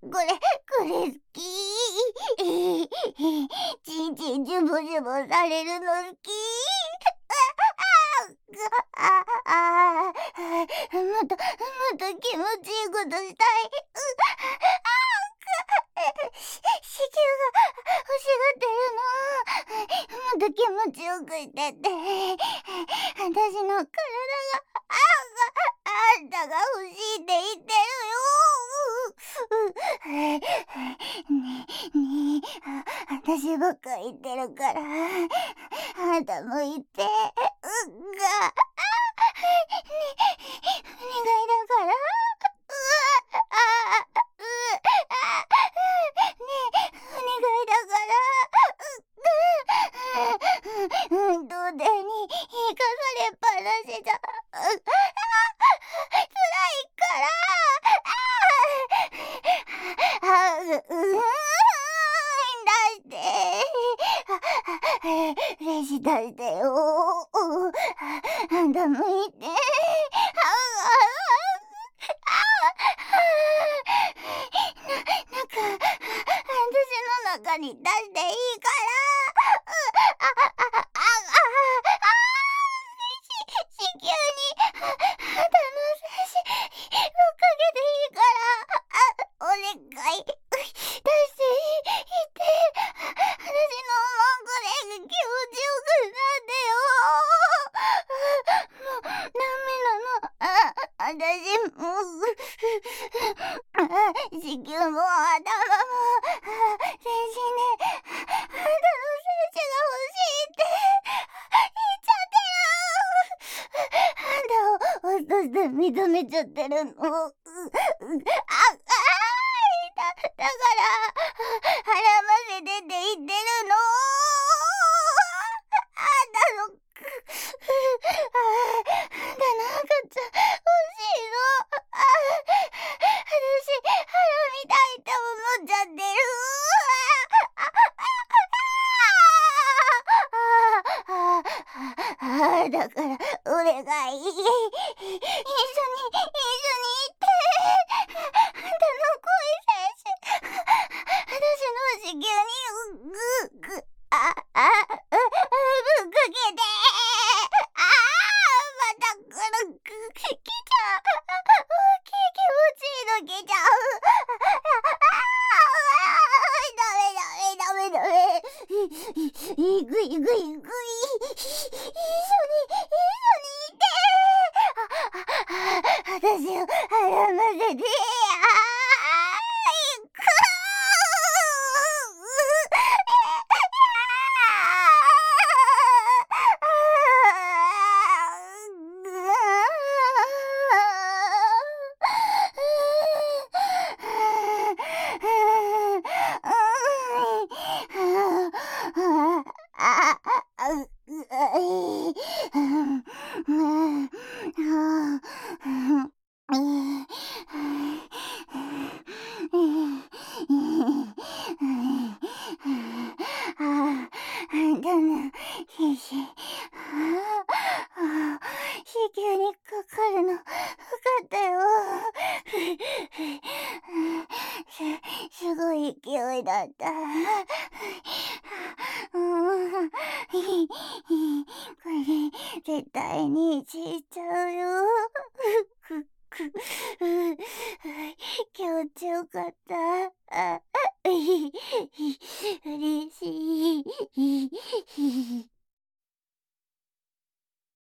これ好き。ちんちんジュボジュボされるの好き。もっと気持ちいいことしたい。子宮が欲しがってるの。もっと気持ちよくしてって。私の体が、あんたが欲しいって言ってるよ。ねえ、私ばっか言ってるから、あんたも言って。お願いだから。ねえ、お願いだから。童貞に生かされっぱなしじゃ、辛いから。出して。レジ出してよ。あんたも言って。私の中に出していいから。子宮にあんたの精子ぶっかけていいから。お願い。出していい。言って。私の文句で気持ちよくなってよ。もうダメなの。私も子宮も頭も全身であんたの精子が欲しいって言っちゃってる。あんたをホストして認めちゃってるの。だから払わせてって言ってるの。あんたの赤ちゃん欲しいの。私みたいって思っちゃってる。だからお願い。一緒に行って。あんたの恋精子私の子宮にぶっかけて。また来る。来ちゃう。大きい気持ちいいの来ちゃう。ダメ。いく。一緒に行って。私を払わせて。あんたの精子子宮にかかるの分かったよ。すごい勢いだった。これ絶対にちっちゃうよ。気持ちよかった。嬉しい。